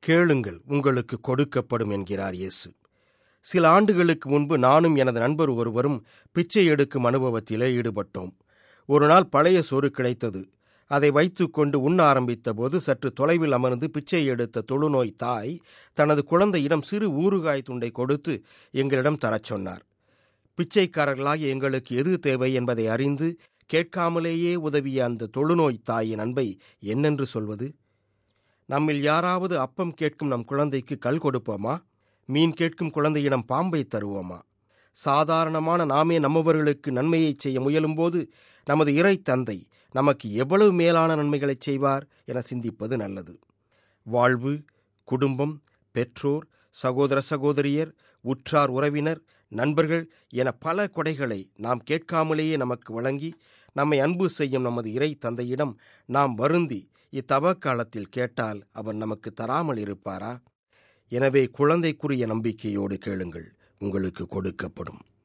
கேளுங்கள், உங்களுக்கு கொடுக்கப்படும் என்கிறார் இயேசு. சில ஆண்டுகளுக்கு முன்பு நானும் எனது நண்பர் ஒருவரும் பிச்சை எடுக்கும் அனுபவத்திலே ஈடுபட்டோம். ஒரு நாள் பழைய சோறு கிடைத்தது. அதை வைத்துக்கொண்டு உண்ண ஆரம்பித்த போது சற்று தொலைவில் அமர்ந்து பிச்சை எடுத்த தொழுநோய் தாய் தனது குழந்தையிடம் சிறு ஊறுகாய் துண்டை கொடுத்து எங்களிடம் தரச் சொன்னார். பிச்சைக்காரர்களாகிய எங்களுக்கு எது தேவை என்பதை அறிந்து கேட்காமலேயே உதவிய அந்த தொழுநோய் தாயின் அன்பை என்னென்று சொல்வது? நம்மில் யாராவது அப்பம் கேட்கும் நம் குழந்தைக்கு கல் கொடுப்போமா? மீன் கேட்கும் குழந்தையிடம் பாம்பை தருவோமா? சாதாரணமான நாமே நம்மவர்களுக்கு நன்மையை செய்ய முயலும்போது நமது இறை தந்தை நமக்கு எவ்வளவு மேலான நன்மைகளை செய்வார் என சிந்திப்பது நல்லது. வாழ்வு, குடும்பம், பெற்றோர், சகோதர சகோதரியர், உற்றார் உறவினர், நண்பர்கள் என பல கொடைகளை நாம் கேட்காமலேயே நமக்கு வழங்கி நம்மை அன்பு செய்யும் நமது இறை தந்தையிடம் நாம் வருந்தி இத்தவ காலத்தில் கேட்டால் அவர் நமக்கு தராமல் இருப்பாரா? எனவே குழந்தைக்குரிய நம்பிக்கையோடு கேளுங்கள், உங்களுக்கு கொடுக்கப்படும்.